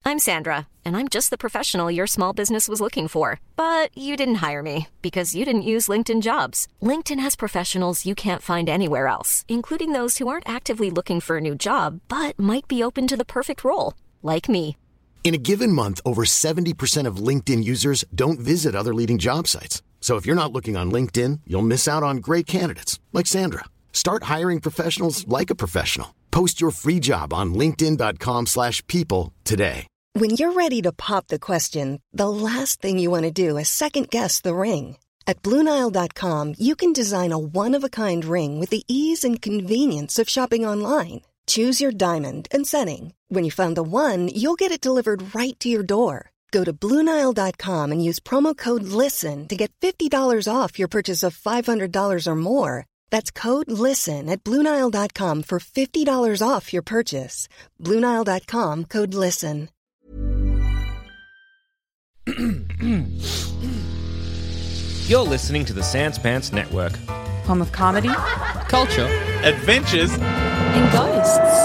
I'm Sandra, and I'm just the professional your small business was looking for. But you didn't hire me because you didn't use LinkedIn Jobs. LinkedIn has professionals you can't find anywhere else, including those who aren't actively looking for a new job, but might be open to the perfect role, like me. In a given month, over 70% of LinkedIn users don't visit other leading job sites. So if you're not looking on LinkedIn, you'll miss out on great candidates like Sandra. Start hiring professionals like a professional. Post your free job on linkedin.com/people today. When you're ready to pop the question, the last thing you want to do is second-guess the ring. At BlueNile.com, you can design a one-of-a-kind ring with the ease and convenience of shopping online. Choose your diamond and setting. When you find the one, you'll get it delivered right to your door. Go to BlueNile.com and use promo code LISTEN to get $50 off your purchase of $500 or more. That's code LISTEN at BlueNile.com for $50 off your purchase. BlueNile.com, code LISTEN. You're listening to the Sans Pants Network. Home of comedy, Culture. Adventures. and ghosts.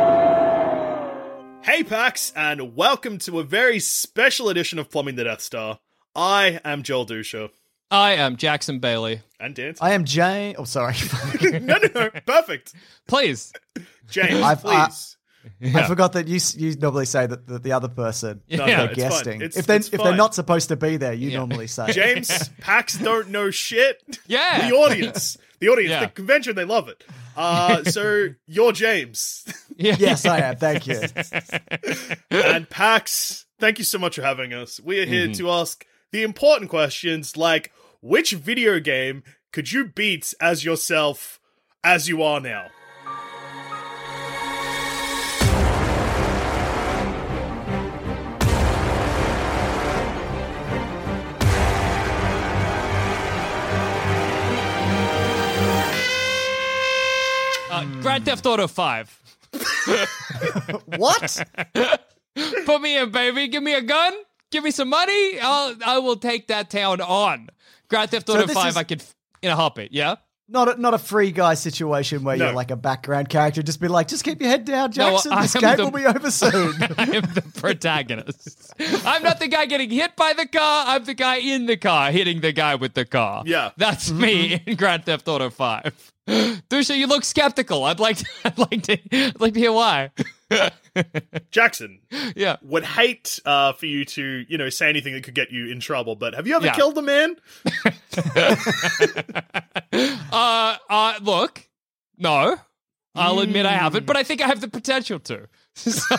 Hey Pax, and welcome to a very special edition of Plumbing the Death Star. I am Joel Dusha. I am Jackson Bailey. And Dan. I am Jane. Oh, sorry. No, perfect. Please. James, please. I forgot that you normally say that the other person Yeah, they're it's guesting. fine. If they're fine. not supposed to be there, you normally say. James, Pax don't know shit. Yeah. The audience, Yeah. the convention, they love it. So you're James. Yeah. Yes, I am. Thank you. And Pax, thank you so much for having us. We are here to ask the important questions like, which video game could you beat as yourself as you are now? Grand Theft Auto 5. What? Put me in, baby. Give me a gun. Give me some money. I will take that town on. Grand Theft Auto this 5, is- I could, in a heartbeat, yeah? Not a free guy situation where No. you're like a background character. Just be like, just keep your head down, No, Jackson. I This am game the- will be over soon. I am the protagonist. I'm not the guy getting hit by the car. I'm the guy in the car hitting the guy with the car. Yeah. That's me in Grand Theft Auto 5. Dusha, you look skeptical. I'd like to hear why. Jackson, Yeah. would hate for you to, say anything that could get you in trouble, but have you ever Yeah. killed a man? Look, no. I'll admit I haven't, but I think I have the potential to. So,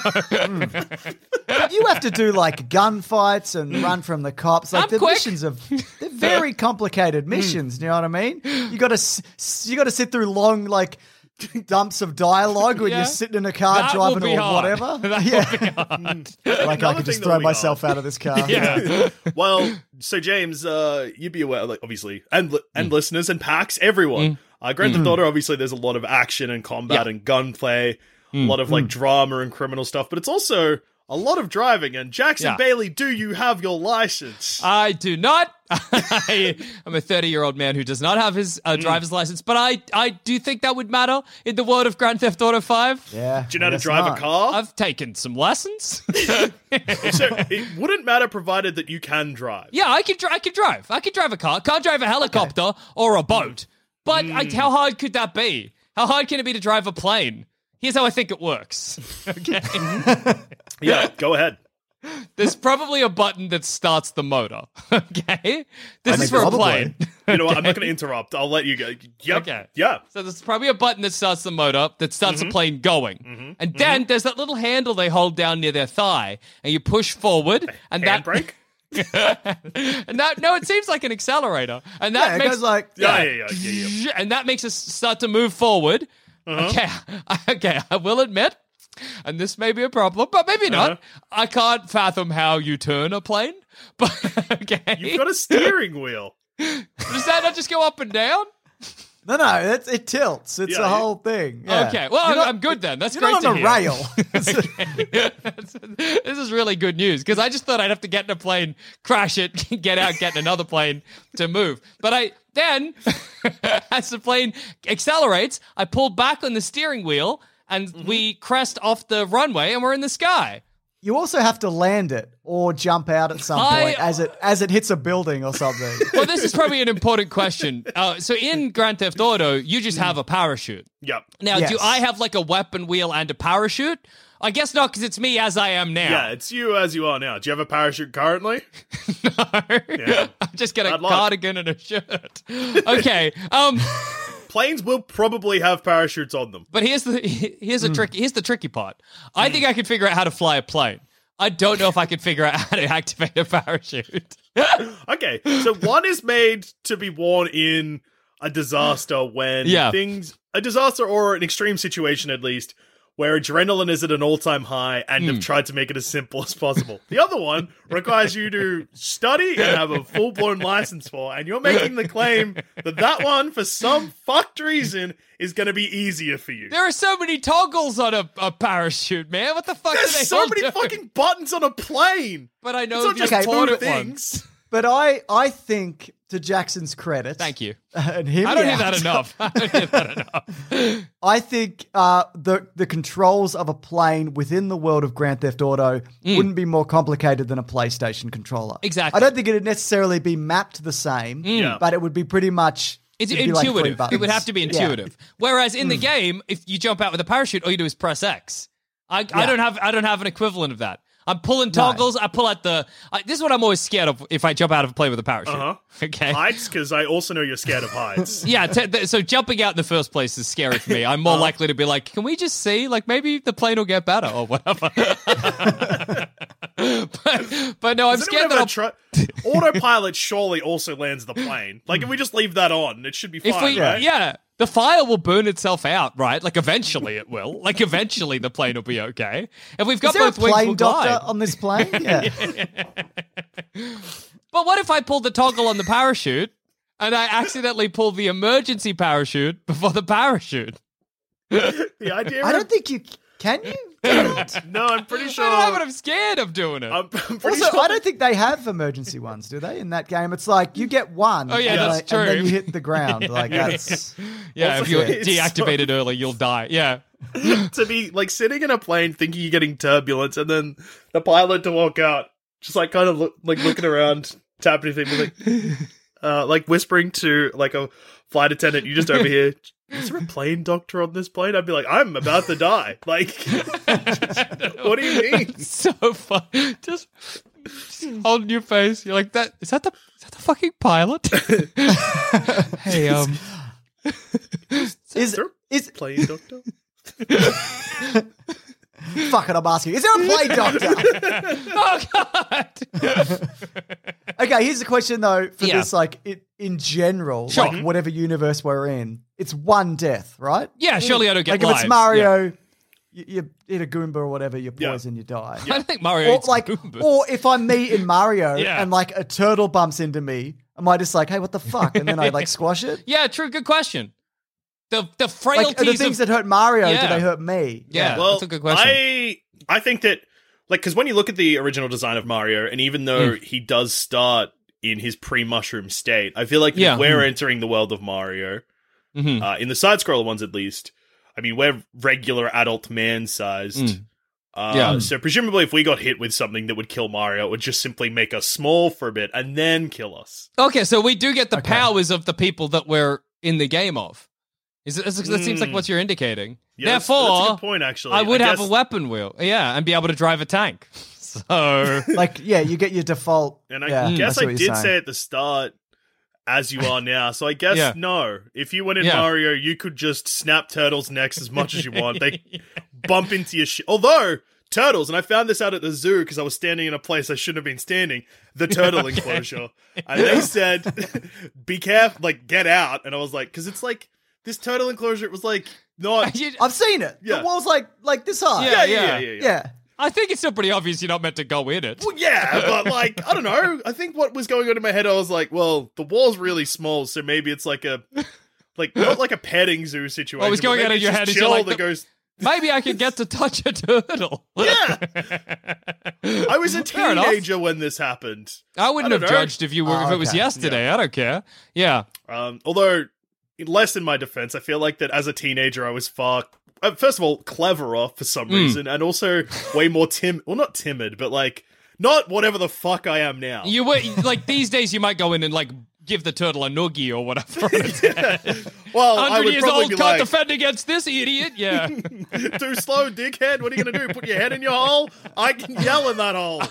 But you have to do like gunfights and run from the cops. Like I'm the quick. missions they're very complicated missions. You know what I mean? You got to sit through long like dumps of dialogue when Yeah. you're sitting in a car That will driving be or hard. whatever. That yeah, will be hard. like I Another could just thing throw that'll be myself out of this car. Yeah. Well, so James, you'd be aware, like, obviously, and listeners and Pax, everyone. Grand Theft Auto, obviously, there's a lot of action and combat Yeah. and gunplay, a lot of like drama and criminal stuff, but it's also a lot of driving. And Jackson Yeah. Bailey, do you have your license? I do not. I'm a 30-year-old man who does not have his driver's license, but I do think that would matter in the world of Grand Theft Auto 5. Yeah. Do you know how to I guess drive not. a car? I've taken some lessons. So it wouldn't matter provided that you can drive. Yeah, I could drive. I could drive a car. Can't drive a helicopter or a boat. But how hard could that be? How hard can it be to drive a plane? Here's how I think it works. Okay. Yeah, go ahead. There's probably a button that starts the motor. Okay. This mean, is for a probably. plane. You know what? I'm not going to interrupt. I'll let you go. Yep. Okay. Yeah. So there's probably a button that starts the motor, that starts the plane going. And then there's that little handle they hold down near their thigh, and you push forward, and that Handbrake? and that no, it seems like an accelerator. And that Yeah, it makes goes like Yeah. and that makes us start to move forward. Okay, I will admit, and this may be a problem, but maybe not. I can't fathom how you turn a plane. But okay, You've got a steering wheel. does that not just go up and down? No, it tilts. It's Yeah, a whole thing. Yeah. Okay, well, You're not- I'm good then. That's You're great not to on a hear. rail. This is really good news because I just thought I'd have to get in a plane, crash it, get out, get in another plane to move. But then, as the plane accelerates, I pull back on the steering wheel and we crest off the runway and we're in the sky. You also have to land it or jump out at some point as it hits a building or something. Well, this is probably an important question. So in Grand Theft Auto, you just have a parachute. Yep. Now, Yes. do I have like a weapon wheel and a parachute? I guess not, because it's me as I am now. Yeah, it's you as you are now. Do you have a parachute currently? No. Yeah. I'm just got a Bad luck. cardigan and a shirt. Okay. Planes will probably have parachutes on them. But here's the tricky part. I think I could figure out how to fly a plane. I don't know if I could figure out how to activate a parachute. Okay, so one is made to be worn in a disaster when a disaster or an extreme situation at least, where adrenaline is at an all-time high and have tried to make it as simple as possible. The other one requires you to study and have a full-blown license for, and you're making the claim that one, for some fucked reason, is going to be easier for you. There are so many toggles on a parachute, man. What the fuck There's do they so all many do? fucking buttons on a plane! But I know It's not if you just bought two it things. once. But I think, to Jackson's credit, Thank you. and him, I don't hear that enough. I don't hear that enough. I think the controls of a plane within the world of Grand Theft Auto wouldn't be more complicated than a PlayStation controller. Exactly. I don't think it'd necessarily be mapped the same, but it would be pretty much. It's it'd be like three intuitive. buttons. It would have to be Yeah. intuitive. Whereas in the game, if you jump out with a parachute, all you do is press X. I don't have an equivalent of that. I'm pulling toggles. I pull out this is what I'm always scared of if I jump out of a plane with a parachute. Okay. Heights, because I also know you're scared of heights. Yeah, so jumping out in the first place is scary for me. I'm more likely to be like, can we just see? Like, maybe the plane will get better or whatever. but no, I'm Has scared anyone that ever Autopilot surely also lands the plane. Like, if we just leave that on, it should be fine, right? the fire will burn itself out, right? Like, eventually it will. Like, eventually the plane will be okay. If we've got Is there both a wings, plane we'll doctor glide. on this plane? Yeah. But what if I pull the toggle on the parachute and I accidentally pull the emergency parachute before the parachute? The idea I don't think you can. You? No, I'm pretty sure. I don't know, but I'm scared of doing it. I'm pretty Also, sure. I don't think they have emergency ones, do they? In that game, it's like you get one. Oh, yeah, and that's then- And then true. you hit the ground. Like that's. Yeah, Also, if you it's deactivate it early, you'll die. Yeah. To be like sitting in a plane thinking you're getting turbulence and then the pilot to walk out, just like kind of looking around, tapping his thing, like whispering to like a flight attendant, you just over here. Is there a plane doctor on this plane? I'd be like, I'm about to die. Like, what do you mean? So fun. Just holding your face. You're like, is that the fucking pilot? Hey, Is there a Is plane doctor? fuck it? I'm asking. Is there a plane doctor? oh god. Okay, here's the question though. For Yeah. this, like in general, Sure. like whatever universe we're in, it's one death, right? Yeah, surely I don't get Like if lives. it's Mario, you hit a Goomba or whatever, you poison, you die. I don't think Mario Or eats like, Goombas. or if I'm me in Mario Yeah. and like a turtle bumps into me, am I just like, hey, what the fuck? And then I like squash it? Yeah, true. Good question. The Like, frailties are the things of that hurt Mario, Yeah. do they hurt me? Yeah. Well, that's a good question. I think that, like, because when you look at the original design of Mario, and even though he does start in his pre-mushroom state, I feel like Yeah. if we're entering the world of Mario, Mhm. in the side-scroller ones at least, I mean, we're regular adult man-sized. Yeah. So presumably if we got hit with something that would kill Mario, it would just simply make us small for a bit and then kill us. Okay, so we do get the powers of the people that we're in the game of. That seems like what you're indicating. Yeah, Therefore, that's a good point, actually. I would have guess- a weapon wheel. Yeah, and be able to drive a tank. So Like, yeah, you get your default. And I yeah, guess see I what did you're say saying. at the start, as you are now. So I guess Yeah. no. If you went in Yeah. Mario, you could just snap Turtles' necks as much as you want. They bump into your shit. Although, Turtles, and I found this out at the zoo because I was standing in a place I shouldn't have been standing, the turtle enclosure. And they said, be careful, like, get out. And I was like, because it's like, this turtle enclosure, it was like, not... I've seen it. Yeah. The wall's like this high. Yeah. Yeah. I think it's still pretty obvious you're not meant to go in it. Well, yeah, but like, I don't know. I think what was going on in my head, I was like, well, the wall's really small, so maybe it's like a, like, not like a petting zoo situation. What was but going maybe on in it's your just head is you're chill like, that goes, Maybe I could get to touch a turtle. yeah. I was a Fair enough. teenager when this happened. I wouldn't I have don't know. judged if you were if it was okay. yesterday. I don't care. Yeah. Although, less in my defense, I feel like that as a teenager, I was far first of all, cleverer for some reason, and also way more not timid, but like, not whatever the fuck I am now. You were like these days. You might go in and like give the turtle a noogie or whatever. Well, I 100 would years probably old be can't like, defend against this idiot. Yeah. too slow, dickhead. What are you gonna do? Put your head in your hole? I can yell in that hole.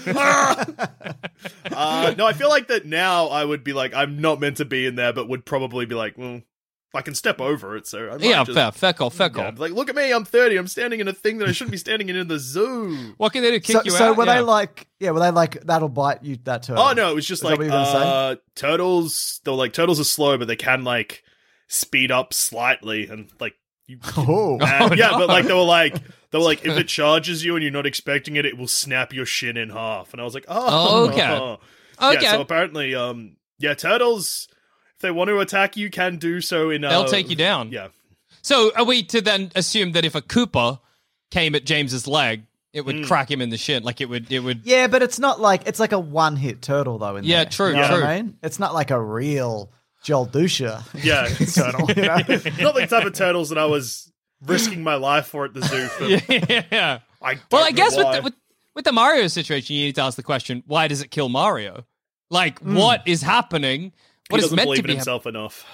No, I feel like that now. I would be like, I'm not meant to be in there, but would probably be like, well, I can step over it. So I might just, fair call. yeah, like, look at me, I'm 30. I'm standing in a thing that I shouldn't be standing in the zoo. What can they do? Kick you out? So were they like, that'll bite you, that turtle? Oh no, it was just Is that like what you were gonna say? turtles. They were like, turtles are slow, but they can like speed up slightly, and like you. Oh. Yeah, but like they were like, if it charges you and you're not expecting it, it will snap your shin in half. And I was like, oh, Okay. Yeah, so apparently, turtles, if they want to attack you, can do so in. They'll take you down. Yeah. So are we to then assume that if a Koopa came at James's leg, it would crack him in the shin? Like it would. Yeah, but it's not like, it's like a one-hit turtle, though, in Yeah, there. true, You know true. what I mean? It's not like a real Joel Dusha Yeah. turtle, you know? Not the type of turtles that I was risking my life for at the zoo. For. Yeah. I Well, I guess why. with the Mario situation, you need to ask the question: why does it kill Mario? Like, what is happening? What he is doesn't meant believe to in be himself enough.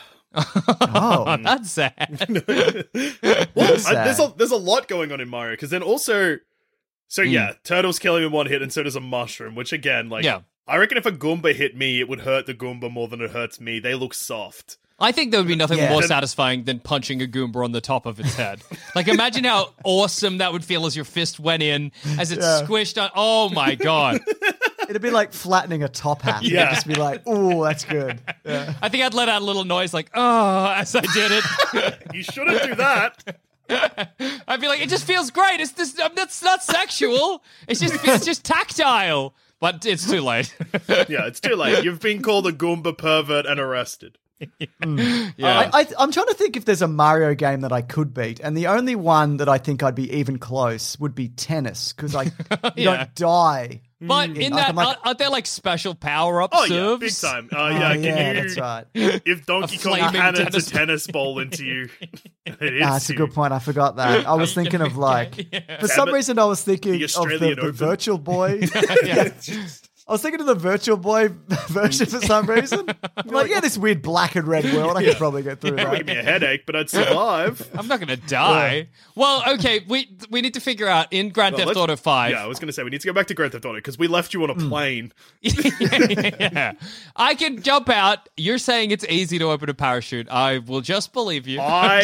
Oh, That's sad. Well, sad. there's a lot going on in Mario, because then also, so yeah, turtles kill him in one hit, and so does a mushroom. Which again, like, Yeah. I reckon if a Goomba hit me, it would hurt the Goomba more than it hurts me. They look soft. I think there would be nothing Yeah. more satisfying than punching a Goomba on the top of its head. Like, imagine how awesome that would feel as your fist went in, as it squished on. Oh my god! It'd be like flattening a top hat. Yeah. It'd just be like, ooh, that's good. Yeah. I think I'd let out a little noise like, oh, as I did it. You shouldn't do that. I'd be like, it just feels great. It's this. That's not sexual. It's just tactile. But it's too late. Yeah, it's too late. You've been called a Goomba pervert and arrested. Yeah. I'm trying to think if there's a Mario game that I could beat, and the only one that I think I'd be even close would be tennis, because you Yeah. don't die. But in I that, can, like- aren't there like special power-up Oh serves? yeah, big time. Yeah, Can you? that's right. If Donkey A Kong flaming cannons tennis a tennis ball into you, it is. That's a good point. I forgot that. I was thinking of for some Damn it. reason I was thinking The of Australian the Open. Virtual Boy. I was thinking of the Virtual Boy version for some reason. I'm like, this weird black and red world, I could probably get through It would that. give me a headache, but I'd survive. I'm not going to die. Well, okay, we need to figure out in Grand Theft Auto 5. Yeah, I was going to say, we need to go back to Grand Theft Auto, because we left you on a plane. Yeah. I can jump out. You're saying it's easy to open a parachute. I will just believe you.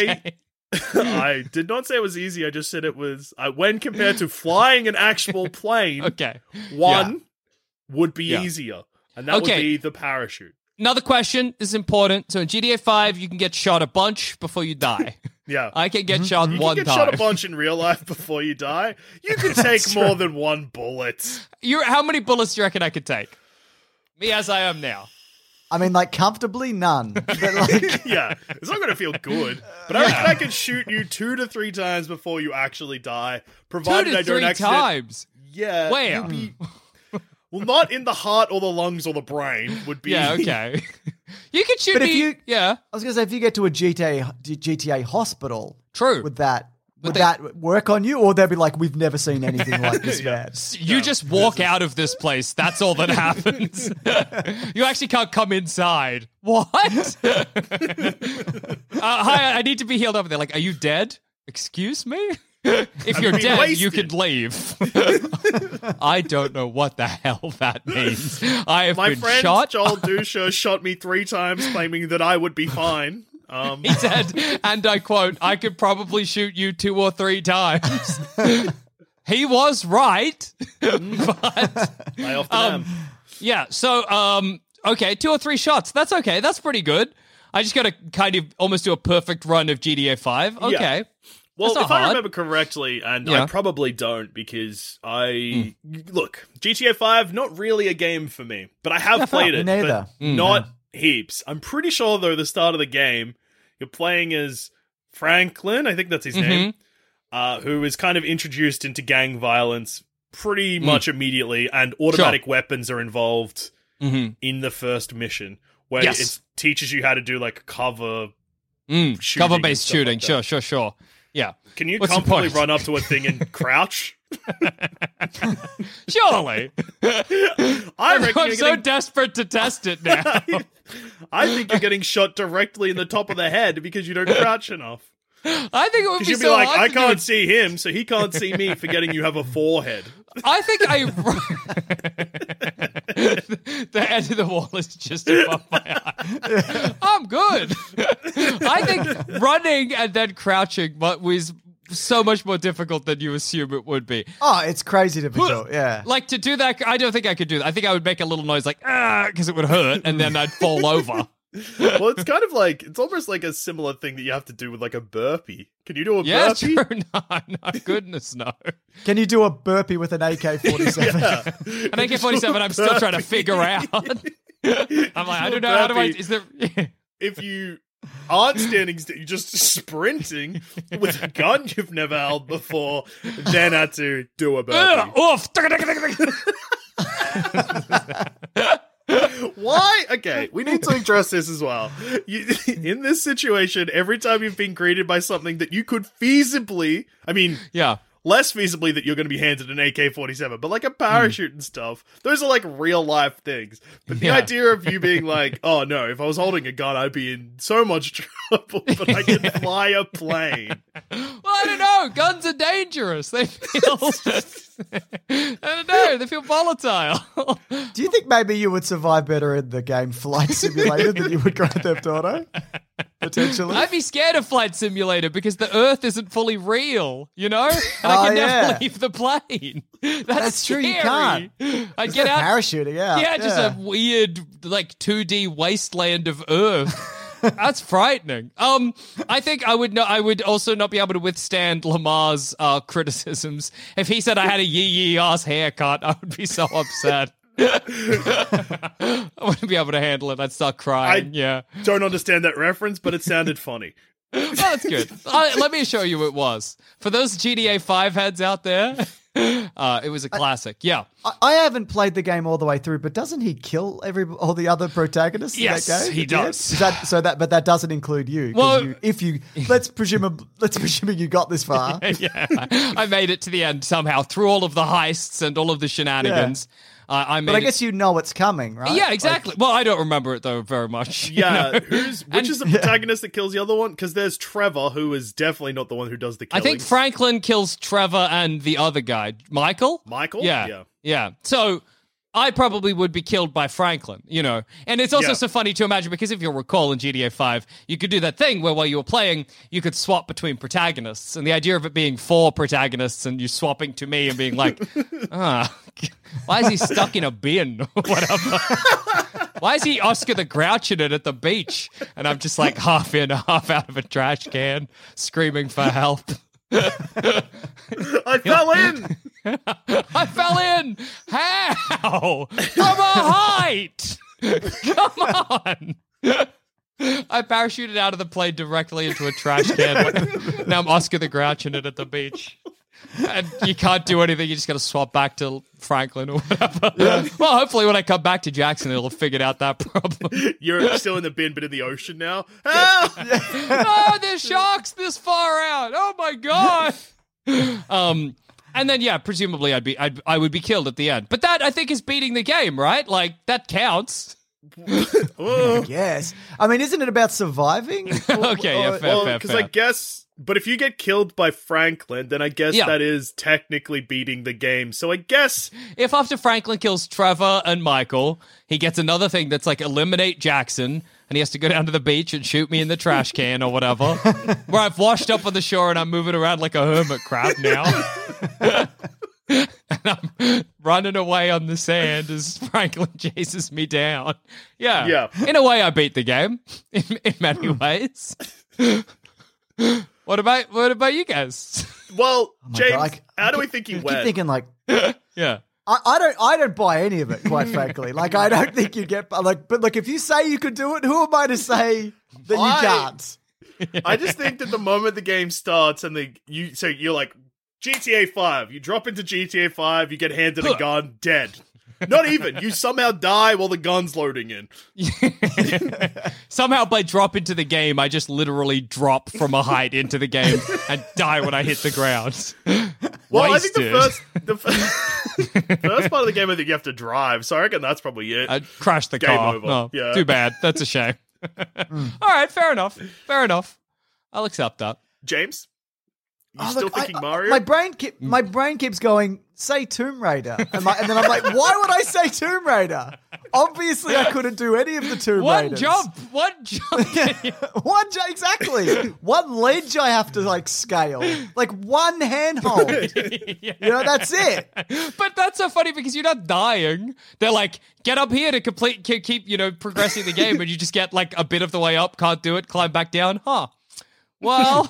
I did not say it was easy, I just said it was, when compared to flying an actual plane, Okay. one would be Yeah. easier, and that would Okay. be the parachute. Another question is important. So in GTA 5, you can get shot a bunch before you die. Yeah. I can get shot You one can get time. shot a bunch in real life before you die. You can take more than one bullet. How many bullets do you reckon I could take? Me as I am now. I mean, like, comfortably, none. But like, Yeah, it's not going to feel good. But I reckon I can shoot you 2 to 3 times before you actually die, 2 provided to I don't 3 accident. times. Yeah. Where? you'd be- Well, not in the heart or the lungs or the brain would be. Yeah, okay. You could shoot But if me. you- Yeah. I was going to say, if you get to a GTA hospital, True. would that work on you? Or they'd be like, we've never seen anything like this bad. You just walk out of this place. That's all that happens. You actually can't come inside. What? Hi, I need to be healed over there. Like, are you dead? Excuse me? If you're been dead, wasted. you could leave. I don't know what the hell that means. I have My been friend shot. Joel Dusha shot me 3 times, claiming that I would be fine. He said, and I quote, I could probably shoot you 2 or 3 times. He was right. But I often am. yeah, so okay, 2 or 3 shots. That's okay. That's pretty good. I just got to kind of almost do a perfect run of GTA 5. Okay. Well, That's not if I hard. remember correctly, and Yeah. I probably don't, because look, GTA 5, not really a game for me, but I have played me it, neither. but not heaps. I'm pretty sure, though, the start of the game, you're playing as Franklin, I think that's his name, who is kind of introduced into gang violence pretty much immediately, and automatic weapons are involved in the first mission, where Yes. it teaches you how to do, like, cover shooting and Cover-based stuff like shooting. that. Sure. Yeah. Can you What's the comfortably point? run up to a thing and crouch? Surely. I reckon I'm you're so getting... desperate to test it now. I think you're getting shot directly in the top of the head because you don't crouch enough. I think it would Because be you'd be so like, hard I to do can't it. see him, so he can't see me, forgetting you have a forehead. I think the edge of the wall is just above my eye. I'm good. I think running and then crouching was so much more difficult than you assume it would be. Oh, it's crazy difficult. Yeah. Like, to do that, I don't think I could do that. I think I would make a little noise like, because it would hurt, and then I'd fall over. Well, it's kind of like, it's almost like a similar thing that you have to do with like a burpee. Can you do a Yeah, burpee? true. No, goodness, no. Can you do a burpee with an AK-47? An AK-47 I'm still trying to figure out. I'm like, I don't know, how do I... Is there... If you aren't standing still, you're just sprinting with a gun you've never held before, then had to do a burpee. Oof! Why? Okay, we need to address this as well. In this situation, every time you've been greeted by something that you could feasibly, I mean, Yeah. less feasibly that you're going to be handed an AK-47, but like a parachute and stuff, those are like real life things. But the Yeah. idea of you being like, oh no, if I was holding a gun, I'd be in so much trouble, but I can fly a plane. Well, I don't know. Guns are dangerous. They feel... I don't know. They feel volatile. Do you think maybe you would survive better in the game Flight Simulator than you would Grand Theft Auto? Potentially. I'd be scared of Flight Simulator because the Earth isn't fully real, you know? And I can never leave the plane. That's true, scary. you can't. I get out. Parachuting out. Yeah, just a weird, like, 2D wasteland of Earth. That's frightening. I think I would also not be able to withstand Lamar's criticisms. If he said I had a yee ass haircut, I would be so upset. I wouldn't be able to handle it. I'd start crying. Yeah. Don't understand that reference, but it sounded funny. Oh, that's good. Let me show you it was. For those GTA 5 heads out there, it was a classic. Yeah. I haven't played the game all the way through, but doesn't he kill all the other protagonists Yes, in that game? he does. But that doesn't include you. 'Cause Well- let's presume you got this far. Yeah. I made it to the end somehow through all of the heists and all of the shenanigans. I made But I it- guess you know it's coming, right? Yeah, exactly. Well, I don't remember it though very much. Yeah, you know? which is the protagonist that kills the other one? Because there's Trevor, who is definitely not the one who does the I killing. think Franklin kills Trevor and the other guy, Michael. Michael? Yeah. So I probably would be killed by Franklin, you know. And it's also Yeah. so funny to imagine because if you'll recall in GTA 5, you could do that thing where while you were playing, you could swap between protagonists. And the idea of it being 4 protagonists and you swapping to me and being like, why is he stuck in a bin or whatever? Why is he Oscar the Grouch in it at the beach? And I'm just like half in, half out of a trash can, screaming for help. I fell in! I fell in! How? From a height! Come on! I parachuted out of the plane directly into a trash can. Now I'm Oscar the Grouch in it at the beach. And you can't do anything, you just got to swap back to Franklin or whatever. Well, hopefully when I come back to Jackson, it'll have figured out that problem. You're still in the bin, but in the ocean now. Help! Oh, there's sharks this far out! Oh my god! And then, yeah, presumably I would be killed at the end. But that, I think, is beating the game, right? Like, that counts. Yes. I mean, isn't it about surviving? Okay, yeah, fair. Because I guess... But if you get killed by Franklin, then I guess that is technically beating the game. So I guess... If after Franklin kills Trevor and Michael, he gets another thing that's like eliminate Jackson, and he has to go down to the beach and shoot me in the trash can or whatever, where I've washed up on the shore and I'm moving around like a hermit crab now. And I'm running away on the sand as Franklin chases me down. Yeah. In a way, I beat the game in many ways. What about you guys? Well, James, God, how do we think he I keep went? thinking like, Yeah. I don't buy any of it, quite frankly. Like, I don't think you get like. But look, if you say you could do it, who am I to say that you can't? I just think that the moment the game starts and you're like GTA 5, you drop into GTA 5, you get handed a gun, dead. Not even. You somehow die while the gun's loading in. Somehow by drop into the game, I just literally drop from a height into the game and die when I hit the ground. Well, I think Wasted. the first part of the game, I think you have to drive. So I reckon that's probably it. I crashed the Game car. over. No, Yeah. too bad. That's a shame. All right, fair enough. Fair enough. I'll accept that. James? You Oh, still look, thinking Mario? My brain keeps going, say Tomb Raider. And then I'm like, why would I say Tomb Raider? Obviously, I couldn't do any of the Tomb Raiders. One jump. Exactly. One ledge I have to like scale. Like one handhold. You know, that's it. But that's so funny because you're not dying. They're like, get up here to keep progressing the game, and you just get like a bit of the way up, can't do it, climb back down. Huh. Well,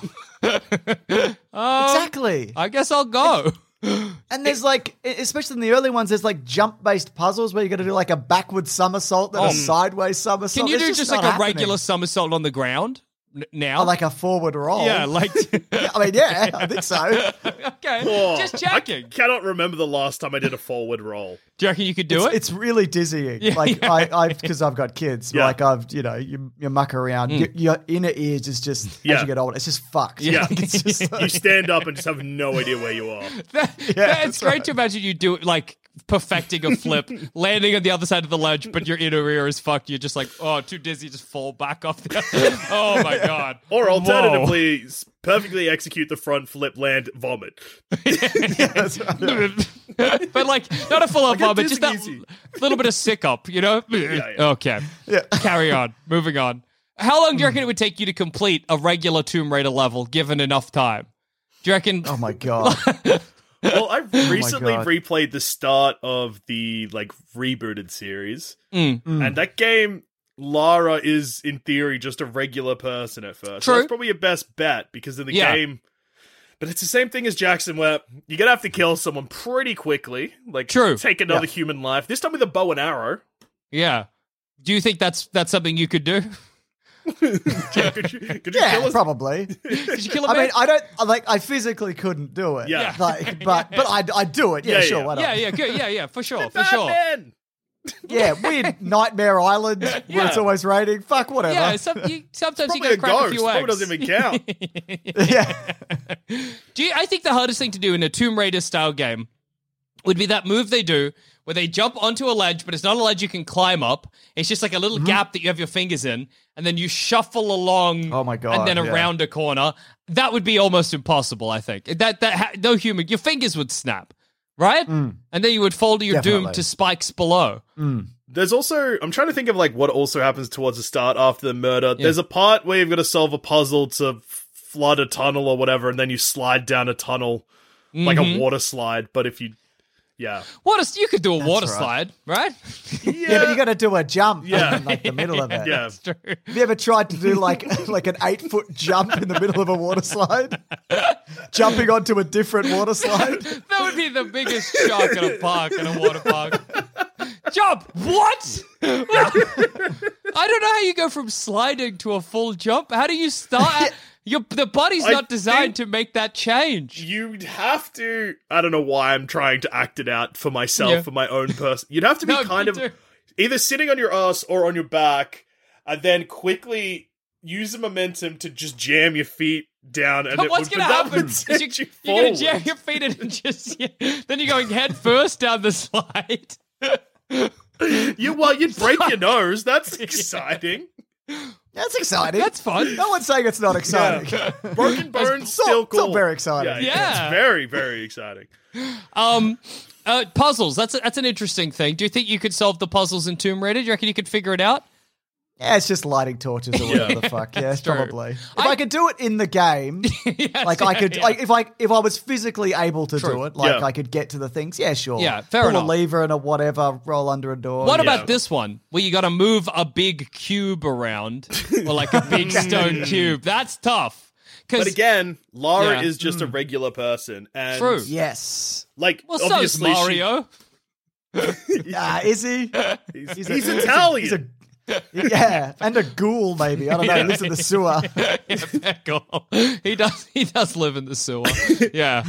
Exactly. I guess I'll go. And there's like, especially in the early ones, there's like jump-based puzzles where you got to do like a backward somersault, then a sideways somersault. Can you It's do just not like a happening. regular somersault on the ground now? Or like a forward roll? yeah, like I mean, yeah, I think so. okay, Oh, just checking. I cannot remember the last time I did a forward roll. Do you reckon you could do it? It's really dizzying. Yeah, like yeah. because I've got kids. Yeah. Like you muck around. Your inner ears is just as Yeah. you get older, it's just fucked. Yeah. Like, it's just like, You stand up and just have no idea where you are. It's great to imagine you do it like perfecting a flip, landing on the other side of the ledge, but your inner ear is fucked. You're just like, oh, too dizzy, just fall back off the Oh my god. Or alternatively, perfectly execute the front flip, land, vomit. But like not a full on get vomit, just that dizzy. little bit of sick up, you know? yeah. Okay. Yeah. Carry on. Moving on. How long do you reckon it would take you to complete a regular Tomb Raider level given enough time? Do you reckon oh my god. Well, I've recently God. replayed the start of the like rebooted series, Mm. and that game, Lara is in theory just a regular person at first. So True. that's probably your best bet because in the Yeah. game. But it's the same thing as Jackson, where you're gonna have to kill someone pretty quickly, like True. take another human life. This time with a bow and arrow. Yeah. Do you think that's something you could do? Could you Yeah, kill us? probably. Did you kill a I man? mean, I physically couldn't do it. Yeah. Like, but I'd do it. Yeah, Yeah, sure. yeah. Why not? yeah, good. Yeah, for sure, for sure. Batman! Yeah, weird Nightmare Island where it's Yeah. always raining. Fuck, whatever. Yeah, sometimes you Probably gotta a crack ghost. a few Probably eggs. doesn't even count. Yeah. I think the hardest thing to do in a Tomb Raider style game would be that move they do where they jump onto a ledge, but it's not a ledge you can climb up. It's just like a little gap that you have your fingers in, and then you shuffle along. Oh my God, And then yeah. around a corner. That would be almost impossible. I think no human, your fingers would snap, right? And then you would fall to your doom Definitely. to spikes below. There's also, I'm trying to think of like what also happens towards the start after the murder. There's a part where you've got to solve a puzzle to flood a tunnel or whatever, and then you slide down a tunnel like a water slide. But if you, yeah, You could do a water right. slide, right? Yeah, but you got to do a jump Yeah. in like the middle of it. yeah. That's true. Have you ever tried to do like an 8-foot jump in the middle of a water slide? Jumping onto a different water slide? That would be the biggest shock in a park, in a water park. Jump! What? I don't know how you go from sliding to a full jump. How do you start? The body's I not designed think to make that change. You'd have to, I don't know why I'm trying to act it out for myself, Yeah. for my own person. You'd have to be No, kind me of too. either sitting on your ass or on your back, and then quickly use the momentum to just jam your feet down. And But it what's would, going to but that happen? would is send you you're going forward. to jam your feet in and just... then you're going head first down the slide. You'd break your nose. That's exciting. That's exciting. That's fun. No one's saying it's not exciting. Broken bones, It's still it's all cool. very exciting. Yeah. It's very, very exciting. Puzzles. That's an interesting thing. Do you think you could solve the puzzles in Tomb Raider? Do you reckon you could figure it out? Yeah, it's just lighting torches or whatever the fuck. Yeah, true. probably. If I could do it in the game, like I could, yeah. like if I was physically able to do it, like Yeah. I could get to the things. Yeah, sure. Yeah, fair Pull enough. a lever and a whatever, roll under a door. What yeah. about this one, where you got to move a big cube around, or like a big stone cube? That's tough. But again, Lara Yeah. is just a regular person. And True. Yes. like, Well, so's obviously Mario. Is he? He's Italian. He's a Yeah, and a ghoul maybe. I don't know. Lives in the sewer. He does live in the sewer. Yeah.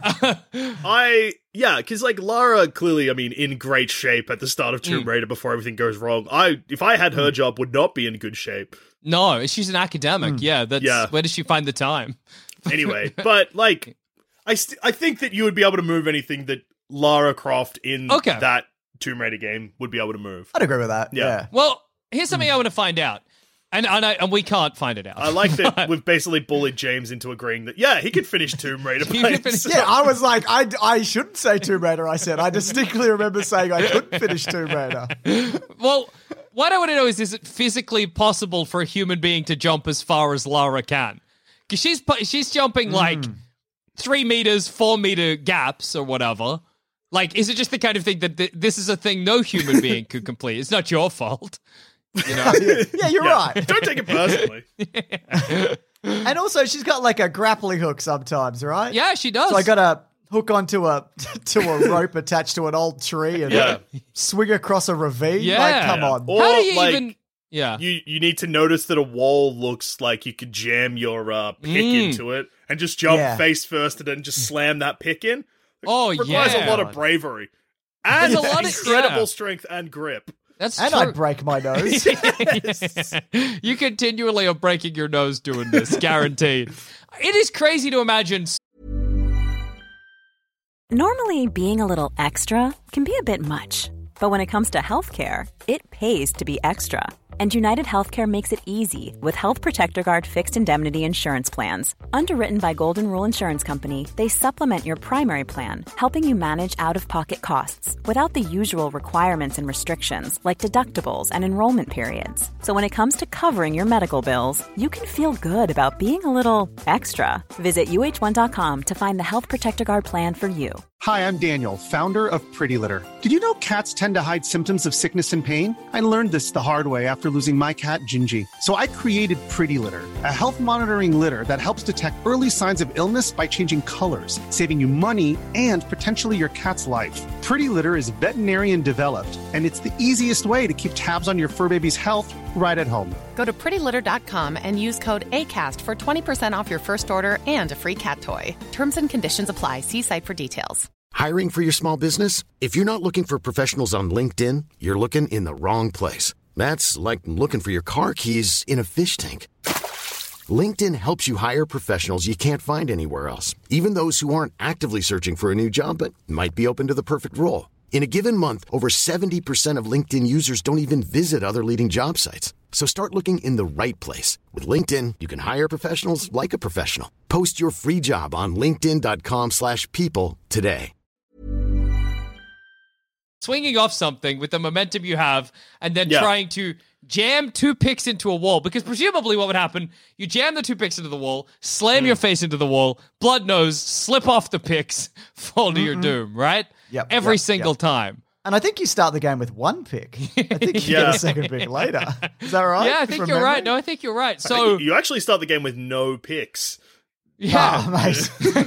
Because like Lara clearly, I mean, in great shape at the start of Tomb Raider before everything goes wrong. If I had her job, would not be in good shape. No, she's an academic. Yeah, where does she find the time? Anyway, but like, I think that you would be able to move anything that Lara Croft in that Tomb Raider game would be able to move. I'd agree with that. Yeah. Well, here's something I want to find out. And we can't find it out. I like that we've basically bullied James into agreing that, he could finish Tomb Raider. Yeah, I was like, I shouldn't say Tomb Raider, I said. I distinctly remember saying I couldn't finish Tomb Raider. Well, what I want to know is it physically possible for a human being to jump as far as Lara can? Because she's jumping like 3 meters, 4 meter gaps or whatever. Like, is it just the kind of thing that this is a thing no human being could complete? It's not your fault. You know? Yeah, you're right. Don't take it personally. And also, she's got like a grappling hook sometimes, right? Yeah, she does. So I got to hook onto a rope attached to an old tree and swing across a ravine. Yeah. Like, come on. Or, how do you like, even... Yeah. You need to notice that a wall looks like you could jam your pick into it and just jump face first and then just slam that pick in. It requires a lot of bravery. And a lot of incredible strength and grip. That's and true. I'd break my nose. You continually are breaking your nose doing this, guaranteed. It is crazy to imagine. Normally, being a little extra can be a bit much. But when it comes to healthcare, it pays to be extra. And United Healthcare makes it easy with Health Protector Guard fixed indemnity insurance plans. Underwritten by Golden Rule Insurance Company, they supplement your primary plan, helping you manage out-of-pocket costs without the usual requirements and restrictions like deductibles and enrollment periods. So when it comes to covering your medical bills, you can feel good about being a little extra. Visit UH1.com to find the Health Protector Guard plan for you. Hi, I'm Daniel, founder of Pretty Litter. Did you know cats tend to hide symptoms of sickness and pain? I learned this the hard way after losing my cat, Gingy. So I created Pretty Litter, a health monitoring litter that helps detect early signs of illness by changing colors, saving you money and potentially your cat's life. Pretty Litter is veterinarian developed, and it's the easiest way to keep tabs on your fur baby's health right at home. Go to prettylitter.com and use code ACAST for 20% off your first order and a free cat toy. Terms and conditions apply. See site for details. Hiring for your small business? If you're not looking for professionals on LinkedIn, you're looking in the wrong place. That's like looking for your car keys in a fish tank. LinkedIn helps you hire professionals you can't find anywhere else, even those who aren't actively searching for a new job but might be open to the perfect role. In a given month, over 70% of LinkedIn users don't even visit other leading job sites. So start looking in the right place. With LinkedIn, you can hire professionals like a professional. Post your free job on linkedin.com/people today. Swinging off something with the momentum you have and then trying to jam 2 picks into a wall, because presumably what would happen, you jam the 2 picks into the wall, slam your face into the wall, blood nose, slip off the picks, fall to your doom, right? Yep, Every single time. And I think you start the game with 1 pick. I think you get a second pick later. Is that right? Yeah, I think you're right. No, I think you're right. So you actually start the game with no picks. Yeah. Oh, mate.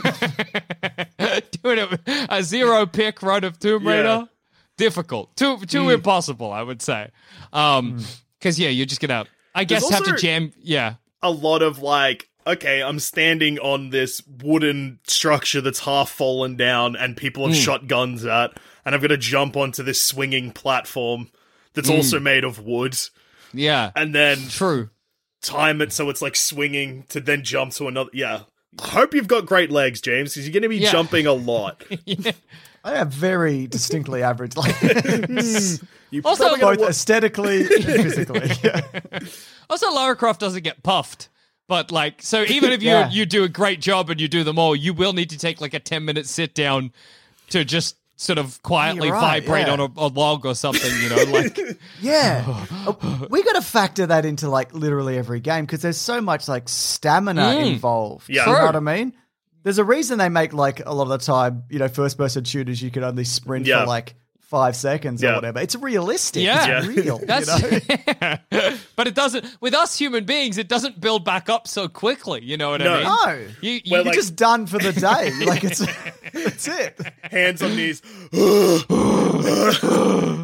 Doing it with a 0 pick run of Tomb Raider. Difficult. Too impossible, I would say. Because, you're just going to, I guess, have to jam. Yeah. A lot of like, okay, I'm standing on this wooden structure that's half fallen down and people have shot guns at, and I'm going to jump onto this swinging platform that's also made of wood. Yeah. And then True. time it so it's like swinging to then jump to another. Yeah. I hope you've got great legs, James, because you're going to be jumping a lot. I have very distinctly average legs. Also, both aesthetically and physically. Yeah. Also, Lara Croft doesn't get puffed. But, like, so even if you do a great job and you do them all, you will need to take, like, a 10-minute sit-down to just sort of quietly vibrate on a log or something, you know? Like, we got to factor that into, like, literally every game because there's so much, like, stamina involved. Yeah. You know what I mean? There's a reason they make, like, a lot of the time, you know, first-person shooters, you can only sprint for, like, 5 seconds or whatever. It's realistic. Yeah. It's real. That's, you know? But it doesn't, with us human beings, it doesn't build back up so quickly. You know what I mean? No. You're like, just done for the day. Like, that's it. Hands on knees. I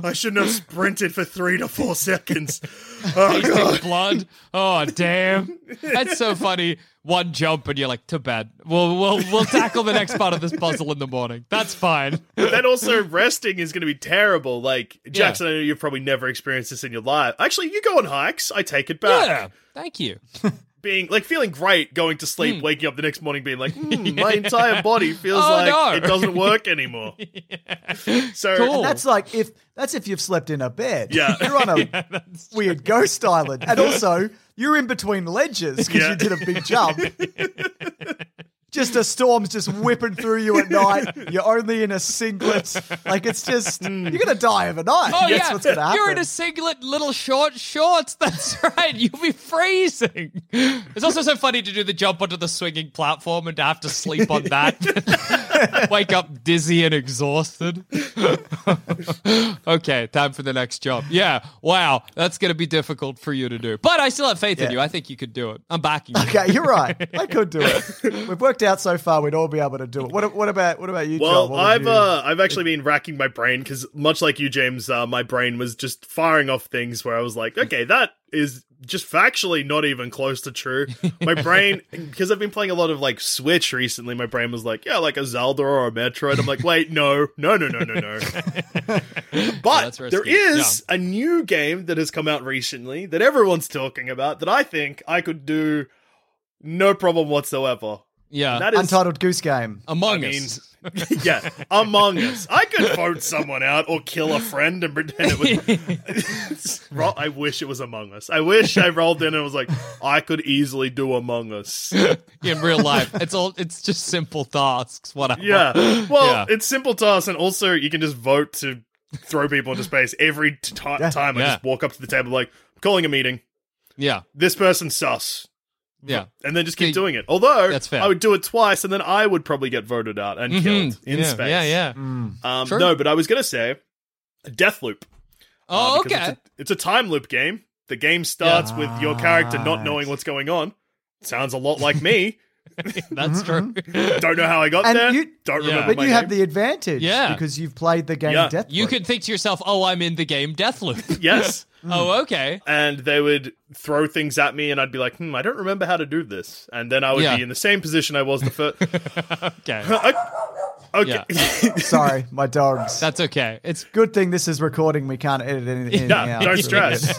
I shouldn't have sprinted for 3 to 4 seconds. Oh, Tasting God. blood. Oh, damn. That's so funny. One jump and you're like, too bad. We'll tackle the next part of this puzzle in the morning. That's fine. But then also resting is going to be terrible. Like, Jackson, I know you've probably never experienced this in your life. Actually, you go on hikes. I take it back. Yeah, thank you. Feeling great, going to sleep, waking up the next morning being like, my entire body feels it doesn't work anymore. So Cool. And that's if you've slept in a bed. Yeah. You're on a weird ghost island. And also, you're in between ledges because you did a big jump. Just a storm's just whipping through you at night. You're only in a singlet. Like, it's just, you're going to die overnight. Oh, That's yeah. what's going to happen. You're in a singlet, little shorts. That's right. You'll be freezing. It's also so funny to do the jump onto the swinging platform and to have to sleep on that. Wake up dizzy and exhausted. Okay, time for the next jump. Yeah, wow. That's going to be difficult for you to do. But I still have faith in you. I think you could do it. I'm backing you. Okay, you're right. I could do it. We've worked out so far we'd all be able to do it. What about you, well, Joel? I've actually been racking my brain because much like you, James, my brain was just firing off things where I was like, okay, that is just factually not even close to true. My brain, because I've been playing a lot of like Switch recently, my brain was like, yeah, like a Zelda or a Metroid. I'm like, wait, no. But there is a new game that has come out recently that everyone's talking about that I think I could do no problem whatsoever. Yeah. And that is Untitled Goose Game. Among Us. Yeah, Among Us. I could vote someone out or kill a friend and pretend it was... I wish it was Among Us. I wish I rolled in and was like, I could easily do Among Us. In real life. It's just simple tasks. Whatever. Yeah. Well, it's simple tasks, and also you can just vote to throw people into space every time I just walk up to the table like, I'm calling a meeting. Yeah. This person's sus. Yeah. And then just keep doing it. Although, that's fair. I would do it twice, and then I would probably get voted out and killed in space. Yeah. No, but I was going to say Deathloop. Oh, okay. It's a time loop game. The game starts with your character not knowing what's going on. Sounds a lot like me. That's true. Don't know how I got there. Don't remember But my you name. have the advantage because you've played the game Deathloop. You could think to yourself, oh, I'm in the game Deathloop. Yes. Oh, okay. And they would throw things at me, and I'd be like, I don't remember how to do this. And then I would be in the same position I was the first. Okay. Okay. Yeah. Sorry, my dogs. That's okay. It's good thing this is recording. We can't edit anything out. Don't stress.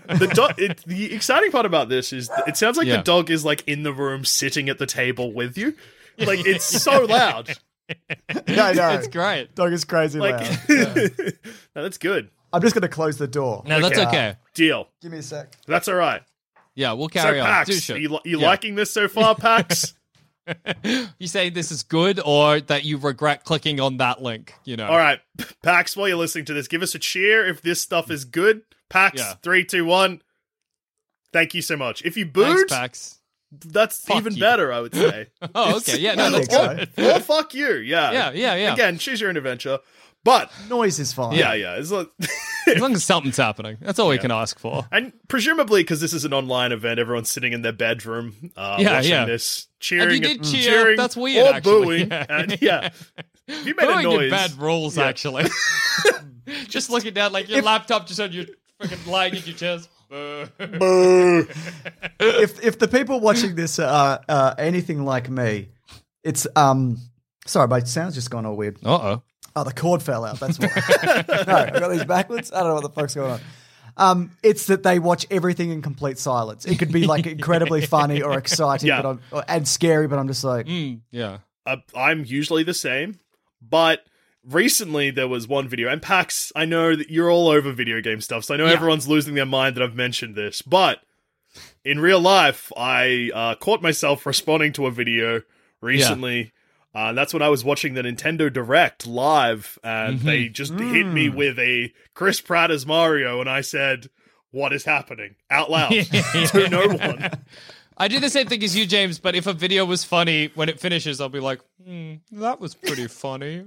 The exciting part about this is it sounds like the dog is like in the room sitting at the table with you. Like, it's so loud. I know. It's great. Dog is crazy loud. No, that's good. I'm just going to close the door. No, that's okay. Deal. Give me a sec. That's all right. Yeah, we'll carry on. Pax, are you liking this so far, Pax? You saying this is good or that you regret clicking on that link, you know? All right, Pax, while you're listening to this, give us a cheer if this stuff is good. Pax, 3, 2, 1. Thank you so much. If you booed, thanks, Pax. That's Fuck even you. better, I would say. Oh, okay. Yeah, no, that's good. Or fuck you, yeah. Yeah. Again, choose your own adventure. But noise is fine. Yeah. It's like, as long as something's happening. That's all we can ask for. And presumably, because this is an online event, everyone's sitting in their bedroom watching this, cheering. And you did cheer. That's weird, or actually. booing. And if you made booing a noise. in bad rules, actually. Just looking down, like your laptop just on your freaking lying in your chest. Boo. If the people watching this are anything like me, it's sorry, my sound's just gone all weird. Oh, the cord fell out. That's why. No, I got these backwards. I don't know what the fuck's going on. It's that they watch everything in complete silence. It could be like incredibly funny or exciting, and scary. But I'm just like, I'm usually the same, but recently there was one video, and Pax, I know that you're all over video game stuff, so I know everyone's losing their mind that I've mentioned this, but in real life, I caught myself responding to a video recently. That's when I was watching the Nintendo Direct live, and they just hit me with a Chris Pratt as Mario, and I said, "What is happening?" out loud to no one. I do the same thing as you, James, but if a video was funny, when it finishes, I'll be like, that was pretty funny.